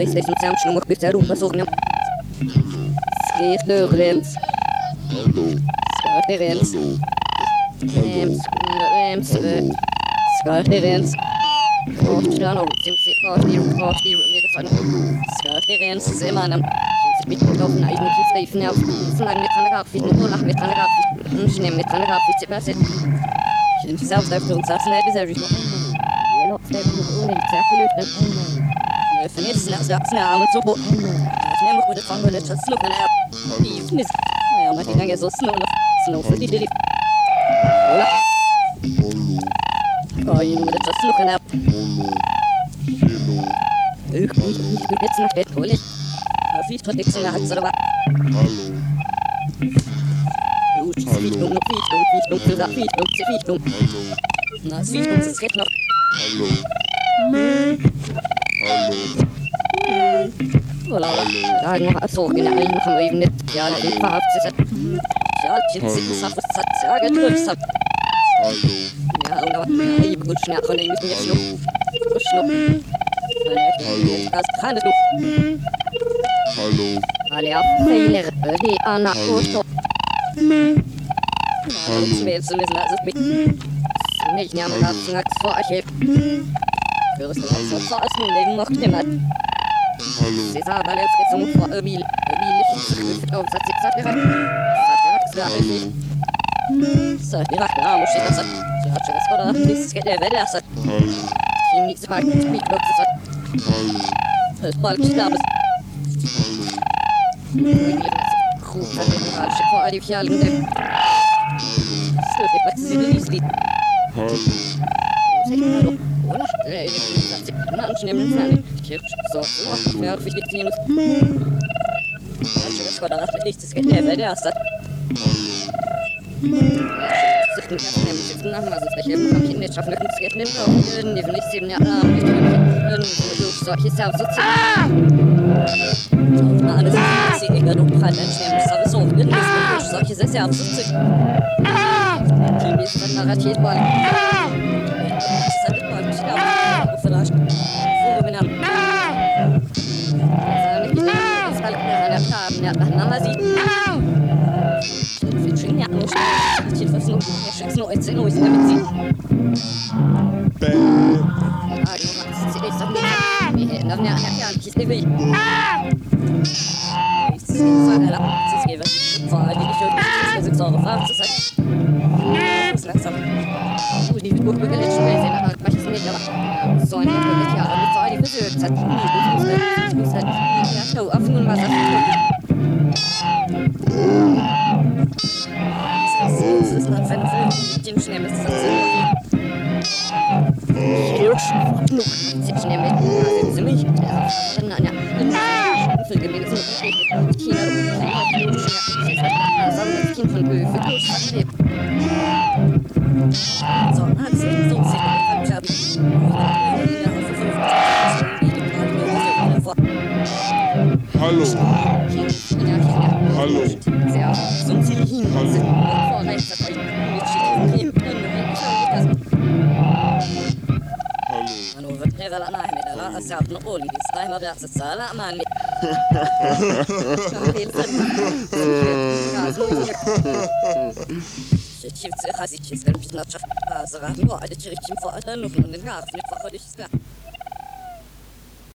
PlayStation Sound nog bitte rumpa sogna. Skriv rens. Skriv rens. Skriv rens. Åtgärder och party med fan. Skriv rens ser man. Mit laufen eigentlich streifen auf. So lange mit Kamera fit und nach mit Kamera fit. Und schnell mit Kamera fit passiert. Ich bin selbst auf uns saßen nicht sehr gut. Ja, noch sehr gut ohne die Sache lösen. Wir vermissen das Sachsen und so. Ich nehme gute Fang und das Look und die ist. Ja, man kann ja so snow für die Deli. Hola. Oh, you know das Look und ich bin jetzt nach Bett hol ich. Viel Protection hat so aber. Hallo. Fiedung. Na, Fiedung ist jetzt noch. Hallo. Voilà. Ja, noch so genau, noch haben wir eben nicht. Ja, die verhaftet. Ja, jetzt ist es hat ja gedrückt. Hallo. Ja, aber ich gut schnell von dem jetzt noch. Hallo. Das kann du. Hallo. Alle auf Fehler, die Anna Otto. Hallo. Willst du wissen, dass es mit nicht mehr am Herzen vor euch Hörst du das so aus dem Leben noch niemand? Hallo. Sie sagen, jetzt geht's um vor Emil. Oh, hat sie gesagt, Hallo. so, die Wacht, muss ich das sagen. Sie hat schon das Wort, dieses geht der Welle, das hat. Hallo. Ich nicht so weit, ich bin das hat. Hallo. Das bald ich da bist. Gut, dann ich vor all die Fjallende. So, was sie liest die. Hallo. Oder? Manchen nehmen Fernsehen. So, ja, wichtig zu nehmen. Das war da nichts, das geht der Welle, das hat. Solche sind ja absolut. Die ist dann narrativ mal. Das ist mal vielleicht. Wir haben. Das halt ja, dann mal sieht. Ja, ich versuche, ich schicke nur jetzt in uns damit sie. Hallo. Hallo. Ich